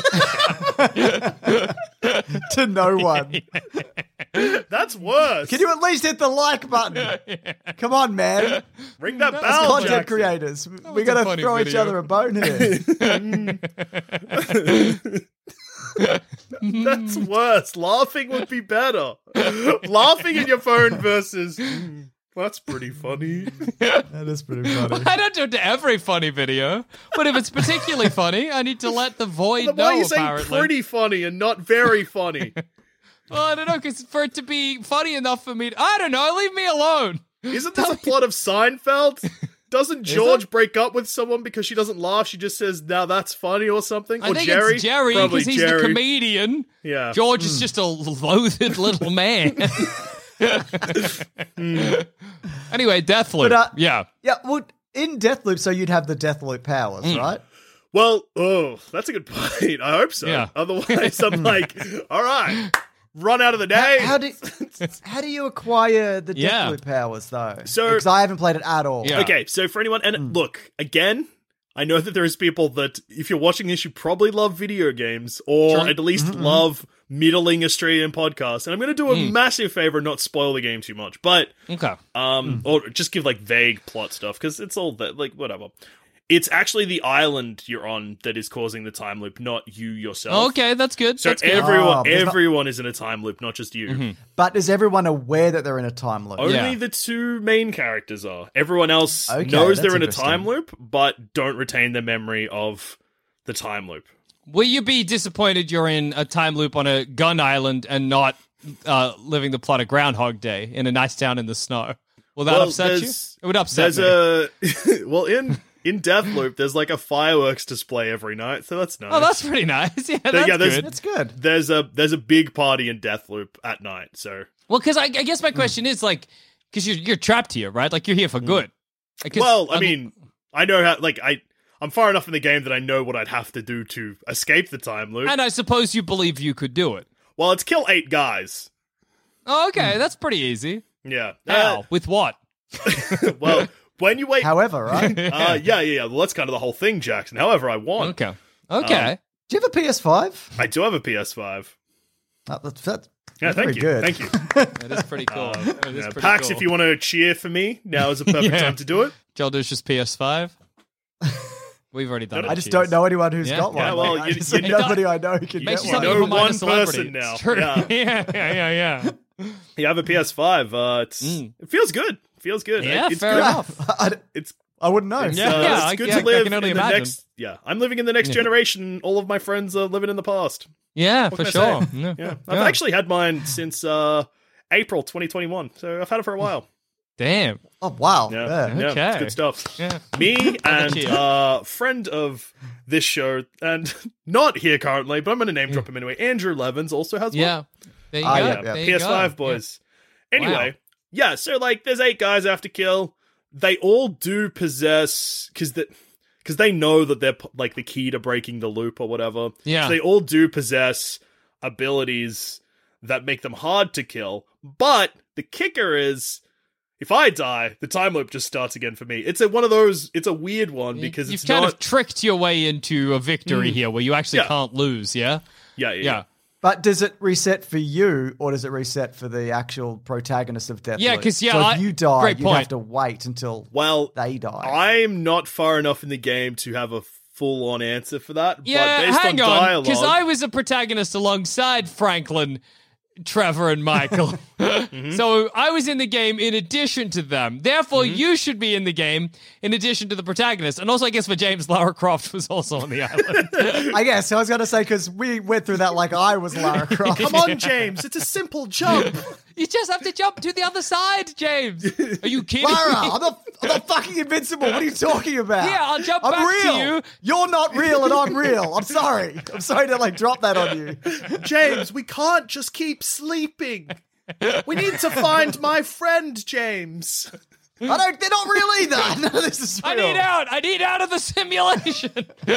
To no one. That's worse. Can you at least hit the like button? Come on, man. Ring that As bell, content Jackson. creators, we got to throw each other a bone here. That's worse. Laughing would be better. Laughing in your phone versus... that's pretty funny. That is pretty funny. I don't do it to every funny video, but if it's particularly funny, I need to let the void know, Why are you apparently. saying pretty funny and not very funny? Well, I don't know, because for it to be funny enough for me, I don't know, leave me alone. Isn't this a plot of Seinfeld? Doesn't George break up with someone because she doesn't laugh? She just says, now that's funny or something? I or think Jerry? it's Jerry, because he's the comedian. Yeah. George is just a loathed little man. Anyway, Deathloop. But, yeah. Yeah, well, in Deathloop, so you'd have the Deathloop powers, right? Well, that's a good point. I hope so. Yeah. Otherwise, I'm like, all right, run out of the day. How do you acquire the Yeah. Deathloop powers, though? So- Because I haven't played it at all. Yeah. Okay, so for anyone, and look, again, I know that there is people that, if you're watching this, you probably love video games, or at least love middling Australian podcasts. And I'm going to do a massive favor and not spoil the game too much, but Okay. or just give like vague plot stuff, because it's all that, like, whatever. It's actually the island you're on that is causing the time loop, not you yourself. Okay, that's good. So that's good. everyone is in a time loop, not just you. But is everyone aware that they're in a time loop? Only the two main characters are. Everyone else Okay, knows they're that's in a interesting. time loop, but don't retain their memory of the time loop. Will you be disappointed you're in a time loop on a gun island and not living the plot of Groundhog Day in a nice town in the snow? Will that upset you? It would upset me. Well, in Deathloop, there's like a fireworks display every night, so that's nice. Oh, that's pretty nice. Yeah, that's good. That's good. There's a big party in Deathloop at night, so... Well, because I guess my question is, like, because you're trapped here, right? Like, you're here for good. Well, I mean, I know how, like, I'm far enough in the game that I know what I'd have to do to escape the time loop. And I suppose you believe you could do it. Well, it's kill 8 guys. Oh, okay, that's pretty easy. Yeah. How? With what? Well, when you wait... However, right? Yeah. Well, that's kind of the whole thing, Jackson. However I want. Okay. Do you have a PS5? I do have a PS5. That's Yeah, very thank you. good. Thank you. That is pretty cool. That is pretty Pax, cool. if you want to cheer for me, now is a perfect time to do it. Joldish's PS5. We've already done it. I just don't know anyone who's got one. Yeah, well, Like, you- I just you- nobody I know who can Makes get you one. sound know even minded one celebrity. person now. It's true. Yeah. yeah. You have a PS5. It feels good. Feels good. Yeah, it's fair good. enough. It's I wouldn't know. It's, Yeah, it's good I to live can only in the imagine. next. Yeah, I'm living in the next generation. All of my friends are living in the past. Yeah, What for can I sure. say? Yeah, I've actually had mine since April 2021, so I've had it for a while. Damn. Oh wow. Yeah, Yeah. yeah, Okay. it's good stuff. Yeah. Me and cheer. friend of this show, and not here currently, but I'm going to name drop him anyway. Andrew Levins also has one. Yeah. There you go. yeah, There you PS5 go. boys. Yeah. Anyway, yeah, so like there's 8 guys I have to kill. They all do possess because they know that they're like the key to breaking the loop or whatever. Yeah. So they all do possess abilities that make them hard to kill. But the kicker is, if I die, the time loop just starts again for me. It's one of those. It's a weird one because You've it's kind not. of tricked your way into a victory here where you actually Yeah. can't lose, yeah? Yeah. But does it reset for you, or does it reset for the actual protagonist of Deathloop? Yeah, 'cause, yeah, so if you die, great you point. have to wait until Well, they die. I'm not far enough in the game to have a full-on answer for that. Yeah, but based hang on on, dialogue, because I was a protagonist alongside Franklin, Trevor, and Michael. So I was in the game in addition to them. Therefore, you should be in the game in addition to the protagonist. And also, I guess for James, Lara Croft was also on the island. I guess I was going to say, because we went through that like I was Lara Croft. Come on, James. It's a simple jump. You just have to jump to the other side, James. Are you kidding Lara, me? I'm not fucking invincible. What are you talking about? Yeah, I'll jump I'm back real. to you. You're not real and I'm real. I'm sorry. I'm sorry to like drop that on you. James, we can't just keep sleeping. We need to find my friend, James. They're not real either. None of this is real. I need out of the simulation.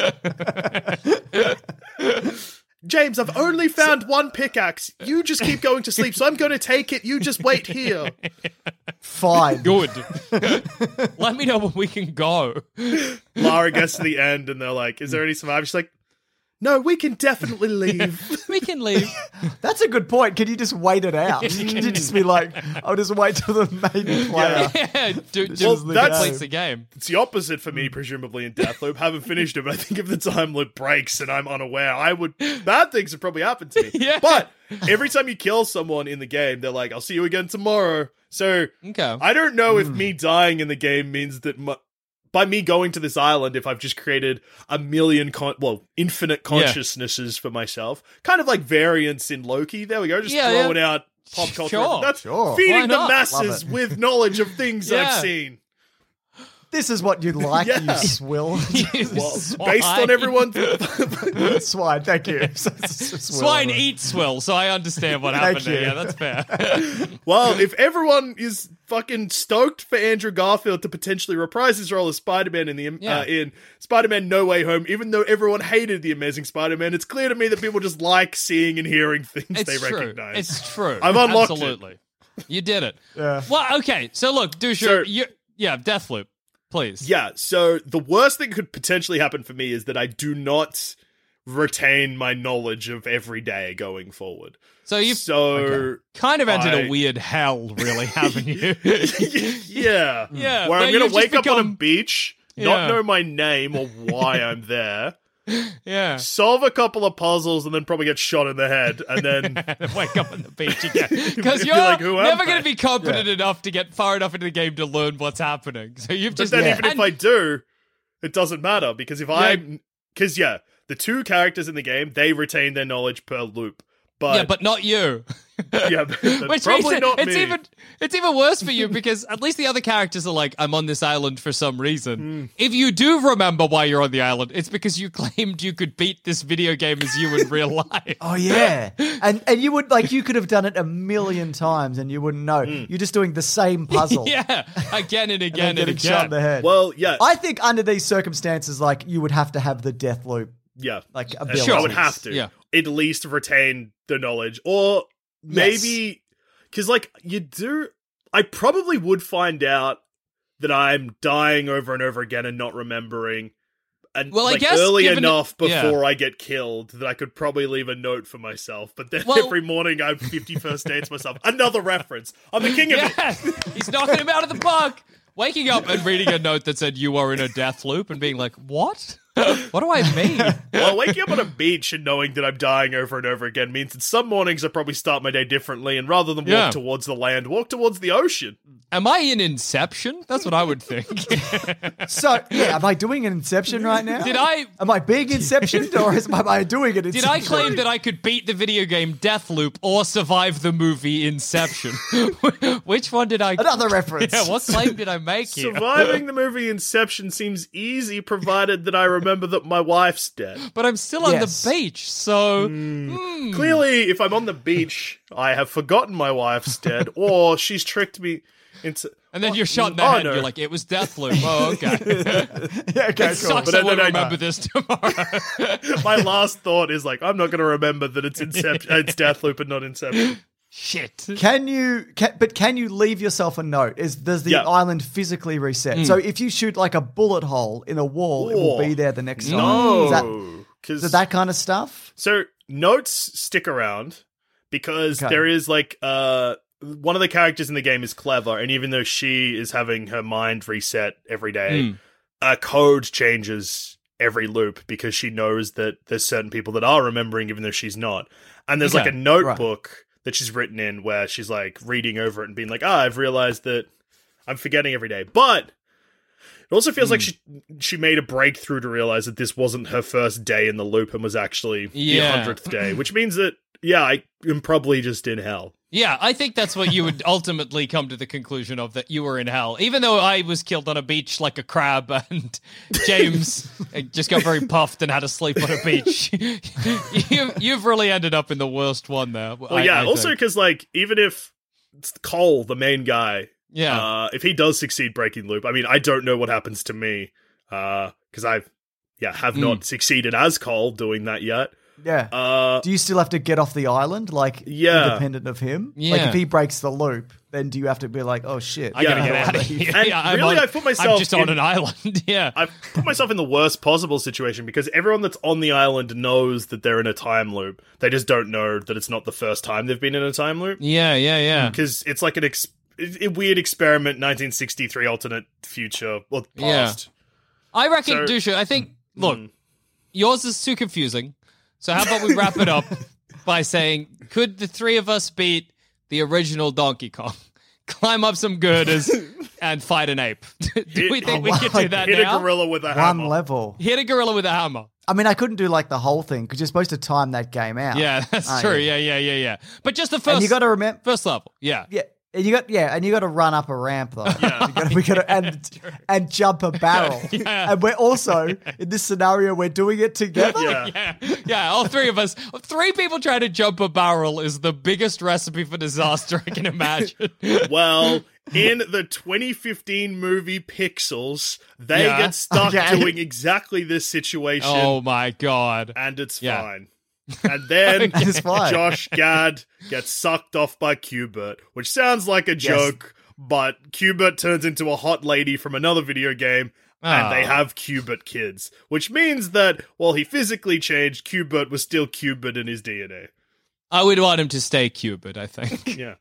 James, I've only found one pickaxe. You just keep going to sleep, so I'm going to take it. You just wait here. Fine. Good. Let me know when we can go. Lara gets to the end, and they're like, is there any survivors? She's like, No, we can definitely leave. We can leave. That's a good point. Can you just wait it out? Can you just be like, I'll just wait till the main player completes the game. It's the opposite for me, presumably, in Deathloop. Haven't finished it, but I think if the time loop breaks and I'm unaware, bad things have probably happened to me. Yeah. But every time you kill someone in the game, they're like, I'll see you again tomorrow. So I don't know if me dying in the game means that by me going to this island, if I've just created a million, infinite consciousnesses for myself, kind of like variants in Loki. There we go, just throwing out pop culture. That's feeding the masses with knowledge of things I've seen. This is what you like, you swill. Based on everyone. Swine, thank you. Swine eat swill, so I understand what happened there. Yeah, that's fair. Well, if everyone is fucking stoked for Andrew Garfield to potentially reprise his role as Spider-Man in Spider-Man No Way Home, even though everyone hated the Amazing Spider-Man, it's clear to me that people just like seeing and hearing things they recognize. It's true. I've unlocked Absolutely. You did it. Yeah. Well, okay. So look, Dusha, Deathloop. Please. Yeah, so the worst thing could potentially happen for me is that I do not retain my knowledge of every day going forward. So you've kind of entered a weird hell, really, haven't you? Yeah. Yeah. Where I'm going to wake up on a beach, not know my name or why I'm there. Yeah. Solve a couple of puzzles and then probably get shot in the head and then wake up on the beach again. Because you're like, never going to be competent enough to get far enough into the game to learn what's happening. So you've just. But then even if I do, it doesn't matter because the two characters in the game, they retain their knowledge per loop. But not you. Which probably makes not me. It's even worse for you because at least the other characters are like, I'm on this island for some reason. If you do remember why you're on the island, it's because you claimed you could beat this video game as you in real life. Oh yeah, and you would you could have done it a million times and you wouldn't know. You're just doing the same puzzle. Again and again and again. Shot in the head. Well, yeah. I think under these circumstances, you would have to have the death loop. Yeah, abilities. I would have to at least retain the knowledge, or maybe because you do. I probably would find out that I'm dying over and over again and not remembering, and I guess early enough before I get killed that I could probably leave a note for myself. But then every morning I 51st dates myself. Another reference. I'm the king of it. He's knocking him out of the park. Waking up and reading a note that said you are in a death loop and being like, what? What do I mean? Well, waking up on a beach and knowing that I'm dying over and over again means that some mornings I probably start my day differently, and rather than walk towards the land, walk towards the ocean. Am I in Inception? That's what I would think. So, am I doing an Inception right now? Am I being Inceptioned, or am I doing an Inception? Did I claim that I could beat the video game Deathloop or survive the movie Inception? Which one did I... Another reference. Yeah, what claim did I make here? Surviving the movie Inception seems easy, provided that I remember that my wife's dead. But I'm still on the beach, so... Clearly, if I'm on the beach, I have forgotten my wife's dead, or she's tricked me into... And then you're shot in the head, and you're like, it was Deathloop. Oh, okay. Okay, it sucks, but I won't remember this tomorrow. My last thought is I'm not going to remember that it's it's Deathloop and not Inception. Shit. Can you leave yourself a note? Does the island physically reset? So if you shoot a bullet hole in a wall, it will be there the next time. No. Is that kind of stuff? So notes stick around because there is one of the characters in the game is clever, and even though she is having her mind reset every day, code changes every loop because she knows that there's certain people that are remembering even though she's not. And there's a notebook that she's written in where she's reading over it and being I've realized that I'm forgetting every day. But it also feels like she made a breakthrough to realize that this wasn't her first day in the loop and was actually the 100th day, which means that, I am probably just in hell. Yeah, I think that's what you would ultimately come to the conclusion of, that you were in hell. Even though I was killed on a beach like a crab and James just got very puffed and had to sleep on a beach. You've really ended up in the worst one there. Well, I also because even if it's Cole, the main guy, if he does succeed breaking loop, I mean, I don't know what happens to me because I've have not succeeded as Cole doing that yet. Yeah. Do you still have to get off the island, independent of him? Yeah. Like, if he breaks the loop, then do you have to be like, oh, shit. I gotta get out of here. And I've put myself I'm just on an island, yeah. I've put myself in the worst possible situation because everyone that's on the island knows that they're in a time loop. They just don't know that it's not the first time they've been in a time loop. Yeah. Because it's like a weird experiment, 1963 alternate future, or past. I reckon, Dusha, I think, look, yours is too confusing. So how about we wrap it up by saying, could the three of us beat the original Donkey Kong? Climb up some girders and fight an ape. Do we think we could do that now? Hit a gorilla with a hammer. One level. Hit a gorilla with a hammer. I mean, I couldn't do like the whole thing because you're supposed to time that game out. Yeah, that's true. Yeah. But just the first. And you got to remember first level. Yeah. And you got to run up a ramp though. Yeah. We got to and jump a barrel. And we're also in this scenario we're doing it together. Yeah. All three of us, three people trying to jump a barrel is the biggest recipe for disaster I can imagine. Well, in the 2015 movie Pixels, they get stuck doing exactly this situation. Oh my god! And it's fine. And then Josh Gad gets sucked off by Q*bert, which sounds like a joke, but Q*bert turns into a hot lady from another video game, and they have Q*bert kids, which means that while he physically changed, Q*bert was still Q*bert in his DNA. I would want him to stay Q*bert, I think. Yeah.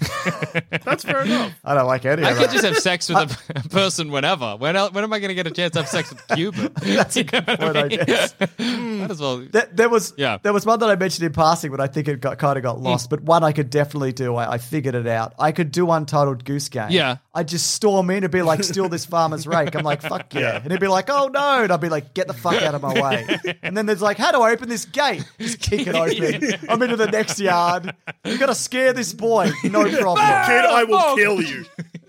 That's fair enough. I don't like any of that. I could just have sex with a person whenever. When am I going to get a chance to have sex with Q*bert? That's a good point, I guess. Might as well. There was one that I mentioned in passing, but I think it kind of got lost. But one I could definitely do. I figured it out. I could do Untitled Goose Game. Yeah. I'd just storm in and be like, steal this farmer's rake. I'm like, fuck yeah. And he'd be like, oh no. And I'd be like, get the fuck out of my way. And then there's like, how do I open this gate? Just kick it open. I'm into the next yard. You got to scare this boy. No problem. Kid, I will kill you.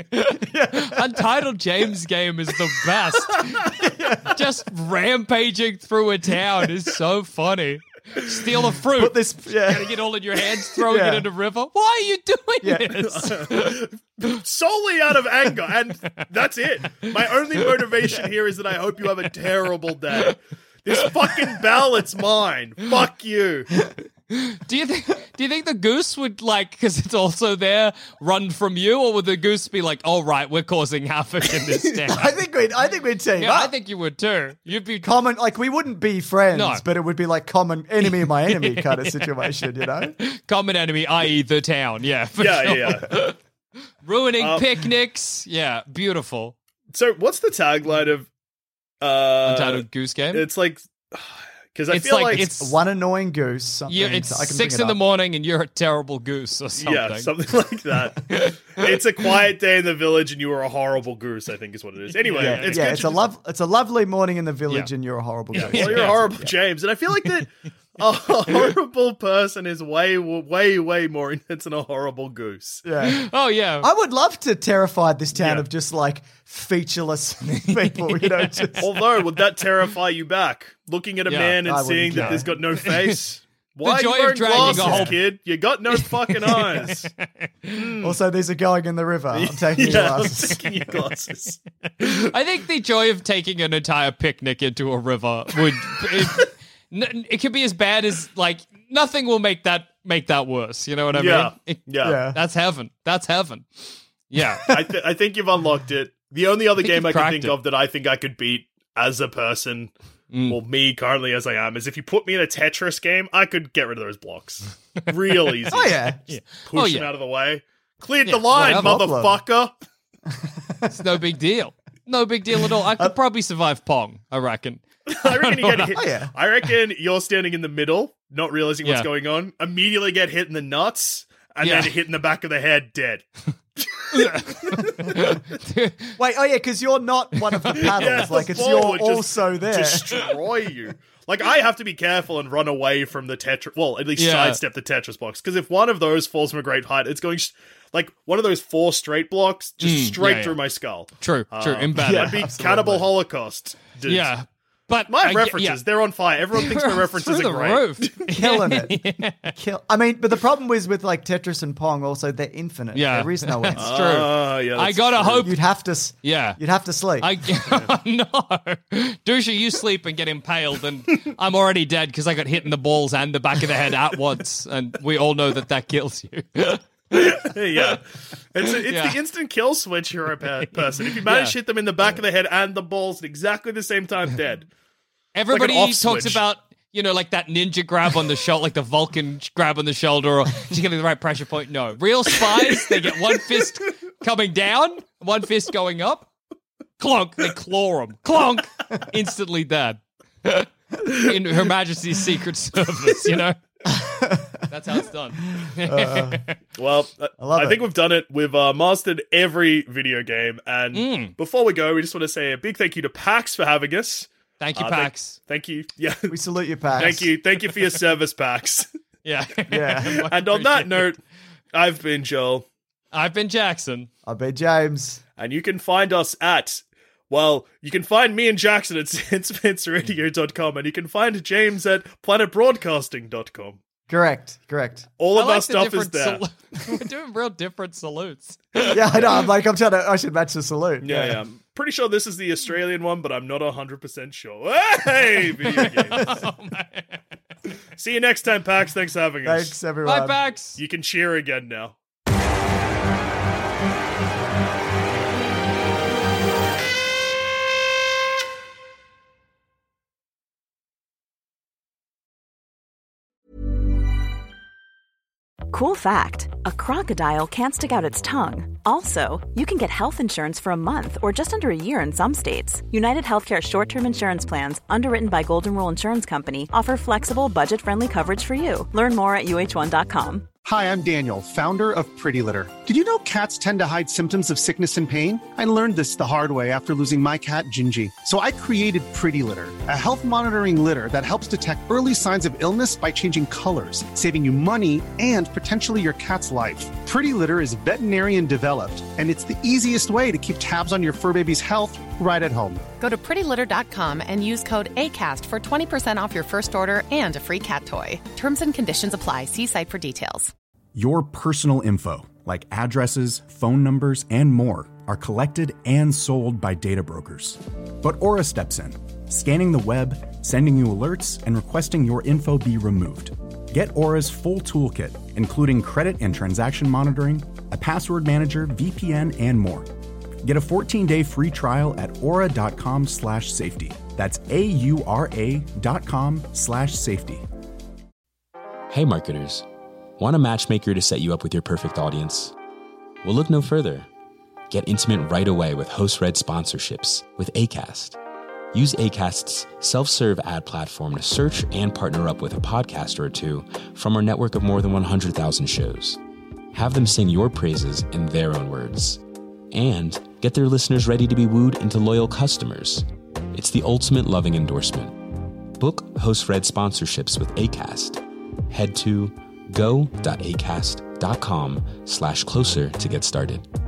Untitled James Game is the best. Just rampaging through a town is so funny. Steal a fruit. Put this, getting it all in your hands, throwing it in a river. Why are you doing this? Solely out of anger, and that's it. My only motivation here is that I hope you have a terrible day. This fucking ballot's mine. Fuck you. Do you think the goose would, like, because it's also there, run from you, or would the goose be like, "Oh right, we're causing havoc in this town"? I think we'd team up. I think you would too. You'd be common, like we wouldn't be friends, but it would be like common enemy of my enemy kind of situation, you know? Common enemy, i.e., the town. Yeah, sure. Yeah. Ruining picnics. Yeah, beautiful. So, what's the tagline of Untitled Goose Game? It's like. Because I feel like it's one annoying goose. Something, it's so I can 6 in the morning and you're a terrible goose or something. Yeah, something like that. It's a quiet day in the village and you are a horrible goose, I think is what it is. Anyway, it's a lovely morning in the village and you're a horrible goose. Well, you're a horrible James. And I feel like that a horrible person is way, way, way more intense than a horrible goose. Yeah. Oh, yeah. I would love to terrify this town of just like featureless people, you know. Although, would that terrify you back? Looking at a man and seeing that there's got no face? Why are you wearing glasses, kid? You got no fucking eyes. Also, these are going in the river. I'm taking your glasses. I'm taking your glasses. I think the joy of taking an entire picnic into a river would... It could be as bad as, like, nothing will make that worse. You know what I mean? That's heaven. That's heaven. Yeah. I think you've unlocked it. The only other game I can think of that I think I could beat as a person, well, me currently as I am, is if you put me in a Tetris game, I could get rid of those blocks. Real easy. Oh, yeah. Push them out of the way. Cleared the line, motherfucker. It's no big deal. No big deal at all. I could probably survive Pong, I reckon. I reckon you get hit. Oh, yeah. I reckon you're standing in the middle, not realizing what's going on, immediately get hit in the nuts, and then hit in the back of the head, dead. Wait, because you're not one of the paddles. Like, you're also there. Destroy you. Like, I have to be careful and run away from the Tetris. Well, at least sidestep the Tetris blocks. Because if one of those falls from a great height, it's going like one of those 4 straight blocks just straight through my skull. True. In bad. I'd be Cannibal Holocaust. Dude. Yeah. But my references, they're on fire. Everyone thinks my references are great. Roof. Killing it. I mean, but the problem is with like Tetris and Pong, also they're infinite. Yeah. There is no end. It's true. Yeah, I gotta hope You'd have to. Yeah. You'd have to sleep. No. Dusha, you sleep and get impaled, and I'm already dead because I got hit in the balls and the back of the head at once, and we all know that kills you. Yeah. It's the instant kill switch hero person. If you manage to hit them in the back of the head and the balls at exactly the same time, dead. Everybody like talks about, like that ninja grab on the shoulder, like the Vulcan grab on the shoulder, or just getting the right pressure point. No. Real spies, they get one fist coming down, one fist going up. Clonk, they claw them. Clonk, instantly dead. In Her Majesty's Secret Service, That's how it's done. Well, I think we've done it. We've mastered every video game. And before we go, we just want to say a big thank you to PAX for having us. Thank you, PAX. Thank you. Yeah. We salute you, PAX. Thank you. Thank you for your service, PAX. Yeah. Yeah. And on that note, I've been Joel. I've been Jackson. I've been James. And you can find us you can find me and Jackson at SansPantsRadio.com, and you can find James at PlanetBroadcasting.com. Correct. All of our stuff is there. We're doing real different salutes. Yeah, I know. I should match the salute. Yeah. I'm pretty sure this is the Australian one, but I'm not 100% sure. Hey, video games. Oh, man. See you next time, Pax. Thanks for having us. Thanks, everyone. Bye, Pax. You can cheer again now. Cool fact, a crocodile can't stick out its tongue. Also, you can get health insurance for a month or just under a year in some states. United Healthcare short-term insurance plans, underwritten by Golden Rule Insurance Company, offer flexible, budget-friendly coverage for you. Learn more at UH1.com. Hi, I'm Daniel, founder of Pretty Litter. Did you know cats tend to hide symptoms of sickness and pain? I learned this the hard way after losing my cat, Gingy. So I created Pretty Litter, a health monitoring litter that helps detect early signs of illness by changing colors, saving you money and potentially your cat's life. Pretty Litter is veterinarian developed, and it's the easiest way to keep tabs on your fur baby's health right at home. Go to prettylitter.com and use code ACAST for 20% off your first order and a free cat toy. Terms and conditions apply. See site for details. Your personal info, like addresses, phone numbers, and more, are collected and sold by data brokers. But Aura steps in, scanning the web, sending you alerts, and requesting your info be removed. Get Aura's full toolkit, including credit and transaction monitoring, a password manager, VPN, and more. Get a 14-day free trial at aura.com/safety. That's AURA.com/safety. Hey marketers, want a matchmaker to set you up with your perfect audience? Well, look no further. Get intimate right away with host-read sponsorships with Acast. Use Acast's self-serve ad platform to search and partner up with a podcaster or two from our network of more than 100,000 shows. Have them sing your praises in their own words. And get their listeners ready to be wooed into loyal customers. It's the ultimate loving endorsement. Book host-read sponsorships with Acast. Head to go.acast.com/closer to get started.